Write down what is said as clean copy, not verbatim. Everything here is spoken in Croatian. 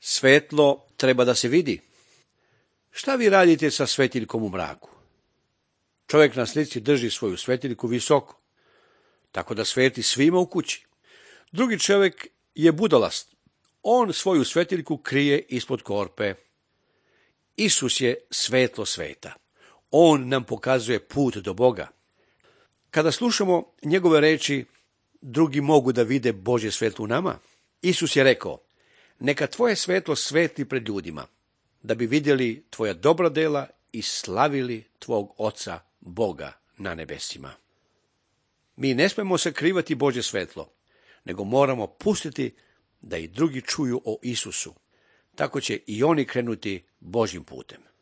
Svetlo treba da se vidi. Šta vi radite sa svetiljkom u mraku? Čovjek na slici drži svoju svetiljku visoko, tako da sveti svima u kući. Drugi čovjek je budalast. On svoju svetiljku krije ispod korpe. Isus je svetlo sveta. On nam pokazuje put do Boga. Kada slušamo njegove reči, drugi mogu da vide Božje svetlo u nama. Isus je rekao, neka tvoje svetlo svetli pred ljudima, da bi vidjeli tvoja dobra dela i slavili tvog Oca Boga na nebesima. Mi ne smemo sakrivati Božje svetlo, nego moramo pustiti da i drugi čuju o Isusu. Tako će i oni krenuti Božjim putem.